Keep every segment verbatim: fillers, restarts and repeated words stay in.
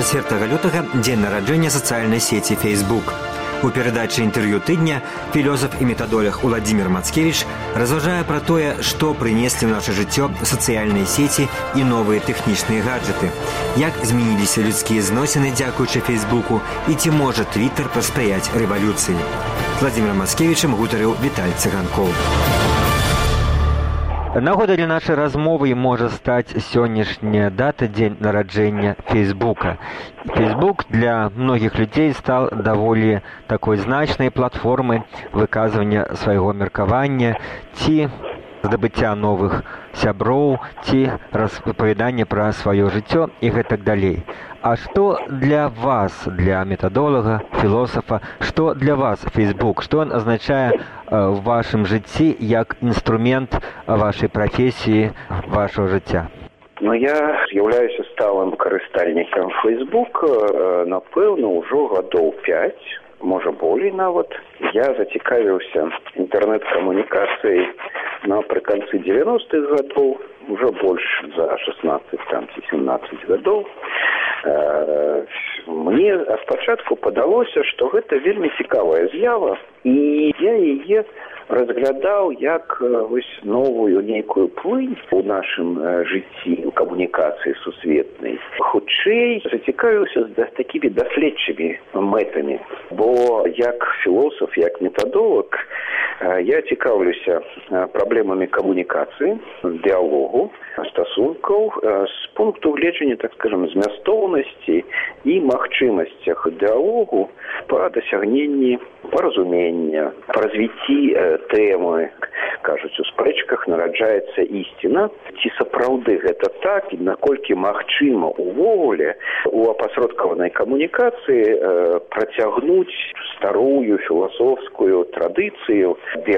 двадцятага лютага дзень нараджэння сацыяльнай сеці Facebook. У перадачы інтэрв'ю тыдня філёзаф і метадолог Уладзімір Мацкевіч разважае пра тое, што прынеслі ў наша жыццё сацыяльныя сеці і новыя тэхнічныя гаджеты, як змяніліся людскія зносіны дзякуючы Фейсбуку і ці можа Твиттер паспрыяць рэвалюцыі. З Уладзімірам Мацкевічам гутарыў Віталь Цыганкоў. Нагодай для нашай размовы можа стаць сённяшняя дата дзень нараджэння Фейсбука. Фейсбук для многіх людзей стаў даволі такой значнай платформай выказвання свайго меркавання ці здабыцця новых сяброў ці распавядання пра сваё жыццё і гэтак далей. А што для вас, для метадолага, філосафа, што для вас Фейсбук? Што ён азначае в вашым жыцці як інструмент вашай прафесіі, вашого жыцця? Ну, я з'яўляюся сталым карыстальнікам Фейсбук, напэўна, ўжо гадоў пяць, можа болей нават. Я зацікавіўся інтэрнэт-камунікацыяй напрыканцы дзевяностых гадоў, уже больш за шестнадцать там, ці семнадцать гадоў. Мне спачатку падалося, што гэта вельмі цікавая з'ява, і я яе разглядаў як вось новую нейкую плынь у нашым жыцці, у камунікацыі сусветнай. Хутчэй зацікавіўся з такімі даследчымі мэтамі, бо як філосаф, як метадолог я цікаўлюся праблемамі камунікацыі, дыалогу, стасункаў з пункту гледжання, так скажем, змястоўнасці і магчымасцях дыалогу па дасягненні паразумення, па развіцці тэмы. Кажуць, у спрэчках нараджаецца ісціна. Ці сапраўды гэта так, і наколькі магчыма увогуле у апасродкаванай камунікацыі э, працягнуць старую філасофскую традыцыю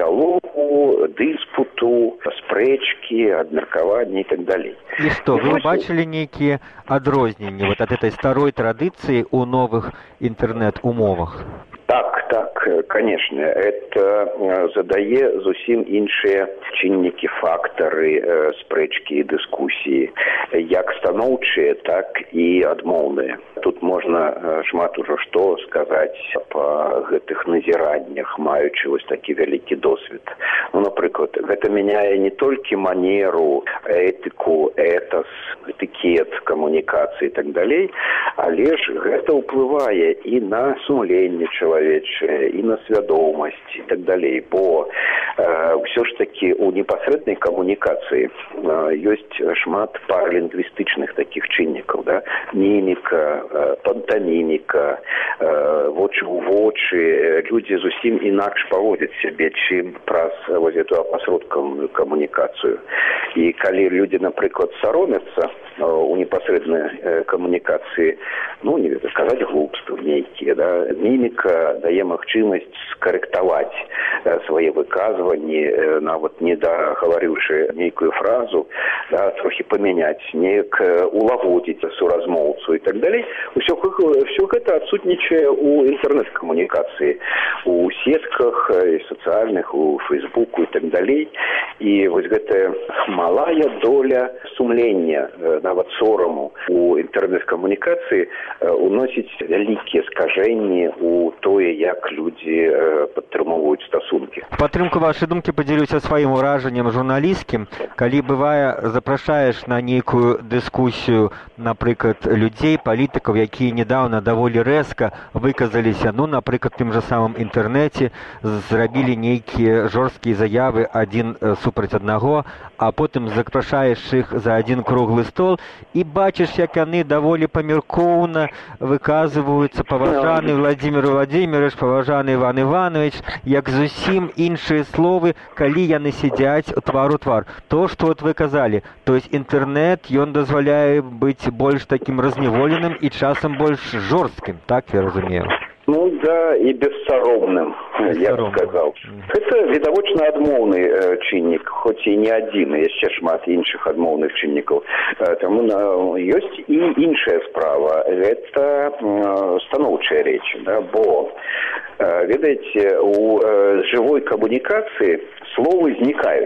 дыалогу, дыспуту, спрэчкі, абмеркавання і так далей. І што, вы бачылі нейкія адрозненні вот ад этой старой традыцыі ў новых інтэрнэт-умовах? Так, так, конечно, это задае зусім іншыя чыннікі, фактары спрэчкі і дыскусіі, як станоўчыя, так і адмоўныя. Тут можна шмат ужо што сказаць па гэтых назіраннях, маючы вось такі вялікі досвед. Ну, напрыклад, гэта мяняе не толькі манеру, этыку, этас, этыкет, камунікацыі і так далей, але ж гэта ўплывае і на сумленне чалавечае, і на свядомасць і так далей, бо э, ўсё ж такі у непасрэднай камунікацыі э, ёсць шмат паралінгвістычных такіх чыннікаў, да? Міміка, э, пантаміміка, э, вочы ў вочы, людзі зусім інакш паводзяць сябе, чым праз вось эту апасродкаваную камунікацыю. І калі людзі, напрыклад, саромяцца э, у непасрэднай э, камунікацыі, ну, не ведаю, сказаць глупствы нейкія, да? Міміка дае магчымасць скарэктаваць э, свае выказванні, э, нават не дагаварыўшы нейкую фразу, да, трохі памяняць, неяк э, улагодзіць суразмоўцу і так далей. Усё, усё гэта адсутнічае ў інтэрнэт-камунікацыі, у сетках і сацыяльных, у Фейсбуку і так далей. І вось гэтая малая доля сумлення, э, нават сораму у інтэрнэт-камунікацыі э, уносіць вялікія скажэнні у тое, як людзі э, падтрымоўваюць стасункі. Падтрымку вашай думкі падзялюся сваім уражаннем журналісцкім. Калі бывае, запрашаеш на нейкую дыскусію, напрыклад, людзей, палітыкаў, якія недавно даволі рэзка выказаліся, ну, напрыклад, тым жа самым інтэрнэце, зрабілі нейкія жорсткія заявы адзін супраць аднаго, а потым запрашаеш іх за адзін круглы стол і бачыш, як яны даволі памяркоўна выказваюцца, паважаны Владзімір Владзімірович, паважаны Іван Іванович, як зусім іншыя словы, калі яны сядзяць твар у твар. То, што от вы казалі, то есть інтэрнэт, ён дазваляе быць больш такім разневоленым і часам больш жорсткім, так я разумею? Ну да, і бессаромным, я б сказаў. Гэта відавочна адмоўны э, чыннік, хоць і не адзін, яшчэ шмат іншых адмоўных чыннікаў. Э, таму э, ёсць і іншая справа, гэта э, станоўчыя рэчы, да, бо, э, ведаеце, у э, жывой камунікацыі словы знікаюць.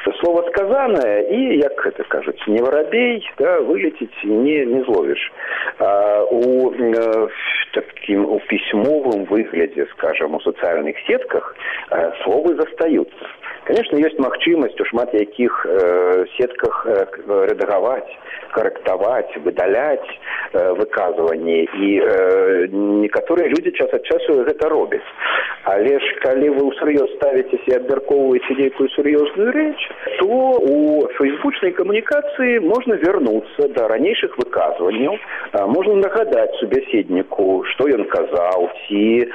слово сказанное, и, як это кажуть, не воробей, да, вылететь не, не зловишь. А у, э, таким, у письмовом выгляде, скажем, у социальных сетках э, словы застаются. Конечно, есть магчимасць у шмат якіх э, сетках э, рэдагаваць, карэктаваць, выдаляць э, выказванні, і э, некаторыя людзі час ад часу гэта робяць. Але ж калі вы ўсур'ёз ставіцеся і абмяркоўваеце нейкую сур'ёзную рэч, то у фейсбучнай камунікацыі можна вярнуцца да ранейшых выказванняў, можна нагадаць субяседніку, што ён казаў, ці э,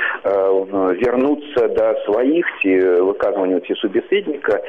вярнуцца да сваіх ці выказванняў ці субяседніка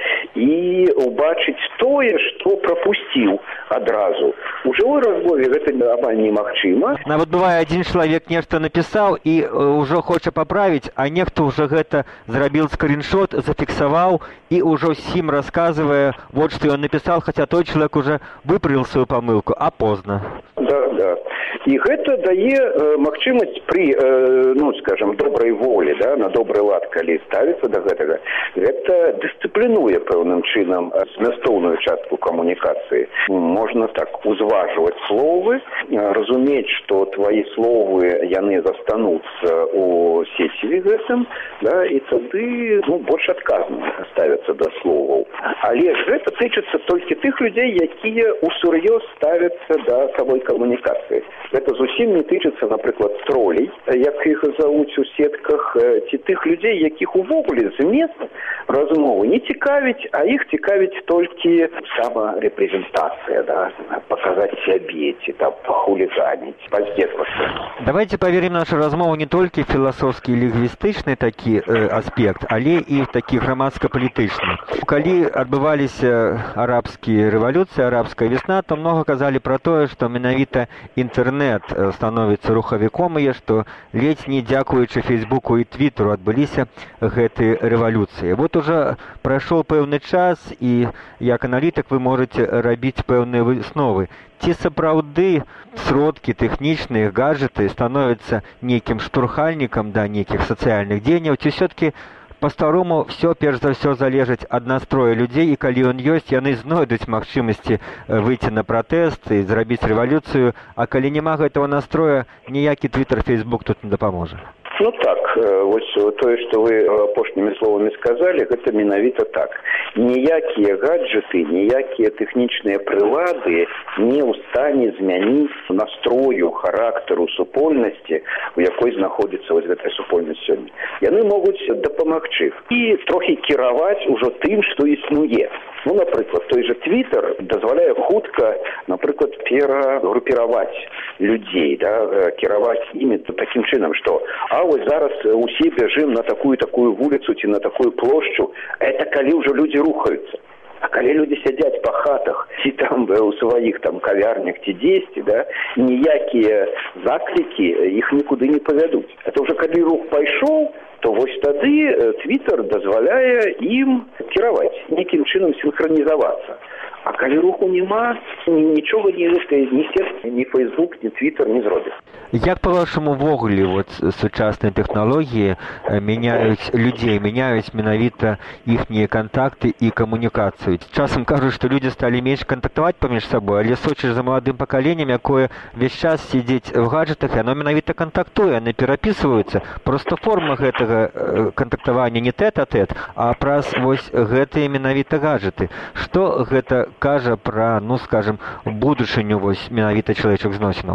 і убачыць тое, што прапусціў адразу. У жывой размове гэта амаль немагчыма. Нават бывае, адзін чалавек нешта напісаў і ўжо хоча паправіць, а нехта ўжо гэта зрабіў скріншот, зафіксаваў і ўжо ўсім расказвае, вот што ён напісаў, хаця той чалавек уже выправіў сваю памылку, а позна. Да, да. І гэта дае э, магчымасць пры, э, ну, скажем, добрай волі, да, на добры лад, калі ставіцца да гэтага, гэта дысцыплінуе пэўным чынам змястоўную частку камунікацыі. Можна так узважваць словы, разумець, што твои словы, яны застануцца у сеціве гэтым, да, і тады, ну, больш адказна ставяцца да словаў. Але ж гэта тычыцца толькі тых людзей, якія усур'ёз ставяцца да самой камунікацыі. Гэта зусім не тычыцца, напрыклад, тролей, як іх завуць у сетках, ці тых людзей, якіх увогуле змест размовы не цікавіць, а іх цікавіць толькі самарэпрэзентацыя, да, показаць сябе, ці там пахуліганіць, паздзеквацца. Давайте паверим нашу размову не толькі філасофскі і лінгвістычны такі э, аспект, але і такі грамадска-палітычны. Калі адбываліся арабскія рэвалюцыі, арабская весна, то много казалі пра тое, што менавіта інтэрнэт становіцца рухавіком і што ледзь не дзякуючы Фейсбуку і Твіттеру адбыліся гэтыя рэвалюцыі. Вот уже прайшоў пэўны час, і як аналітык вы можаце рабіць пэўныя высновы. Ці сапраўды сродкі тэхнічныя, гаджеты становяцца нейкім штурхальнікам да нейкіх сацыяльных дзеянняў, ці ўсё-такі па-старому все перш за ўсё залежыць ад настроя людзей, і калі ён ёсць, яны знойдуць магчымасці выйти на пратэст і зрабіць рэвалюцыю, а калі няма гэтага настроя, ніякі Твиттер, Фейсбук тут не дапаможа. Ну так, вось тое, што вы апошнімі словамі сказалі, гэта менавіта так. Ніякія гаджеты, ніякія тэхнічныя прылады не ў стане змяніць настрою, характару супольнасці, у якой знаходзіцца вось гэтая супольнасць сёння. Яны могуць дапамагчы і трохі кіраваць ужо тым, што існуе. Ну, напрыклад, той же Твиттер дазваляе хутка, напрыклад, перагрупіраваць людзей, да, кіраваць імі такім чынам, што а вось зараз усе бяжым на такую-такую вуліцу ці на такую плошчу, это калі ўжо людзі рухаюцца. А калі людзі сядзяць па хатах, ці там у сваіх там кавярнях, ці дзесьці, да, ніякія заклікі іх нікуды не павядуць. Это ўжо калі рух пайшоў, то вось тады Твиттер дазваляе ім кіраваць, нейкім чынам синхронізавацца. А калі руху няма, нічога ні ні сетка, ні Фейсбук, ні Твиттер не зробіць. Як па-вашаму ўвогуле вот сучасныя тэхналогіі мяняюць людзей, мяняюць менавіта іхнія кантакты і камунікацыю? Часам кажуць, што людзі сталі менш кантактаваць паміж сабой, але сочыш за маладым пакаленнем, якое весь час сидзіць в гаджетах, яно менавіта кантактуе, яны перапісваюцца. Просто форма гэтага кантактавання не тэт-а-тэт, а праз вось гэтыя менавіта гаджеты. Што гэта кажа пра, ну, скажем, будучыню вось менавіта чалавечых зносінаў?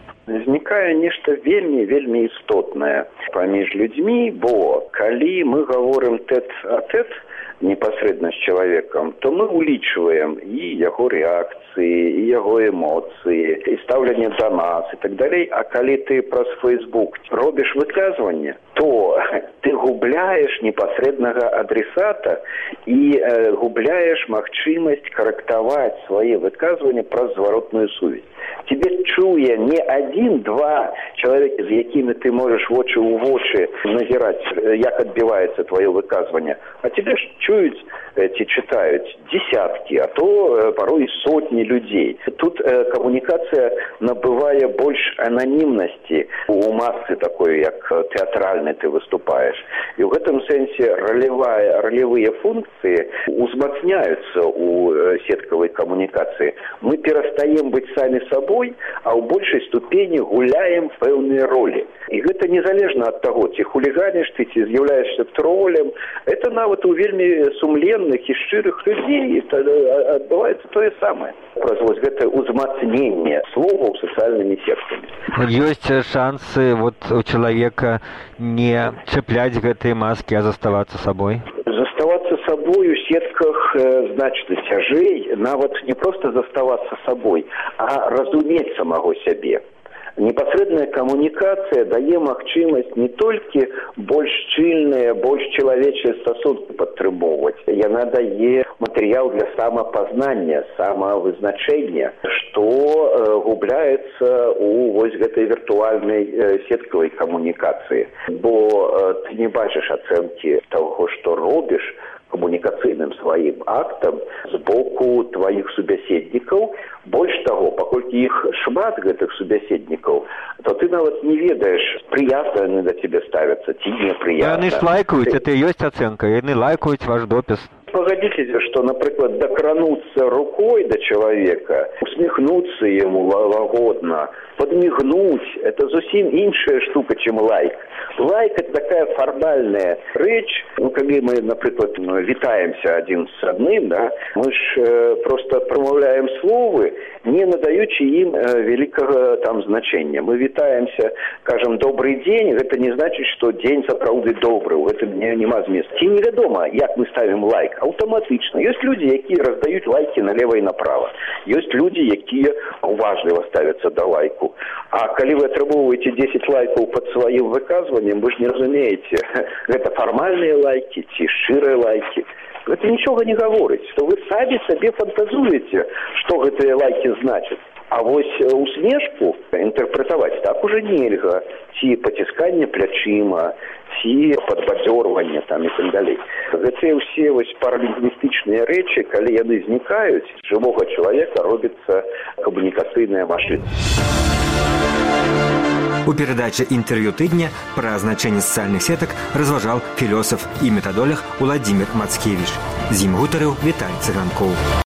Знікае нешта вельмі-вельмі істотнае паміж людзьмі, бо калі мы гаворым тэт-а-тэт непасрэдна з чалавекам, то мы улічваем і яго рэакцыі, і яго эмоцыі, і стаўленне да нас і так далей. А калі ты праз Фейсбук робіш выказванне, то ты губляеш непасрэднага адресата і э, губляеш магчымасць карэктаваць свае выказванні праз зваротную сувязь. Тебе чуе не один-два чалавекі, з якімі ты можаш вочы ў вочы назіраць, як адбіваецца твоё выказванне, а тебе ж чуюць ці чытаюць десяткі, а то порой і сотні людзей. Тут камунікацыя набывае больш ананімнасці у масцы такой, як тэатральнай ты выступаеш. І ў гэтым сэнсе ролевая, ролевыя функцыі узмацняюцца у сеткавай камунікацыі. Мы перастаем быць самі сабой, а ў большай ступені гуляем пэўныя ролі. І гэта незалежна ад таго, ці хуліганіш ты, ці з'яўляешься тролем. Это нават у вельмі сумленных і шчырых людзей адбываецца тое самае. Праз вось гэта узмацненне словаў сацыяльнымі сеткамі. Ёсць шансы вот у чалавека не чапляць гэтыя маскі, а заставацца сабой? Заставацца сабой у сетках значна цяжэй, нават не проста заставацца сабой, а разумець самого сябе. Непасрэдная камунікацыя дае магчымасць не толькі больш шчыльныя, больш чалавечыя стасункі падтрымоўваць. Яна дае матэрыял для самапазнання, самавызначэння, што э, губляецца у вось гэтай віртуальнай э, сеткавай камунікацыі. Бо э, ты не бачыш ацэнкі таго, што робіш, камунікацыйным сваім актам з боку тваіх субяседнікаў. Больш таго, паколькі іх шмат гэтых субяседнікаў, то ты нават не ведаеш, прыязна яны да цябе ставяцца ці непрыязна. Яны ж лайкаюць, это і ёсць ацэнка, яны лайкаюць ваш допіс. Погодитесь, что, например, докрануться рукой до человека, усмехнуться ему лагодно, подмигнуть, это зовсім іншая штука, чем лайк. Лайк – это такая формальная речь. Ну, когда мы, например, витаемся один с одним, да, мы ж э, просто промовляем словы, не надаючи им э, великого там значения. Мы витаемся, скажем, добрый день, это не значит, что день сапраўды добрый, в этом не, нема змест. Ці невядома, як мы ставим лайк, аўтаматычна. Ёсць людзі, якія раздаюць лайки налево і направо. Ёсць людзі, якія уважліва ставяцца да лайку. А калі вы атрымоўваеце десять лайкаў пад сваім выказваннем, вы ж не разумееце, гэта фармальныя лайки ці шчырыя лайки. Гэта нічога не гаворыць, што вы самі сабе фантазуеце, што гэтыя лайки значаць. А вось усмешку інтэрпрэтаваць так уже нельга. Ці пацісканне плячыма, ці падбадзёрванне там і так далей. Гэтыя ўсе вось паралінгвістычныя рэчы, калі яны знікаюць, з жывога чалавека робіцца камунікацыйная машына. У перадаче «Интервью тыдня» пра значэнне сацыяльных сетак разважаў філосаф і метадолог Уладзімір Мацкевіч. З ім гутарыў Віталій Цыганкоў.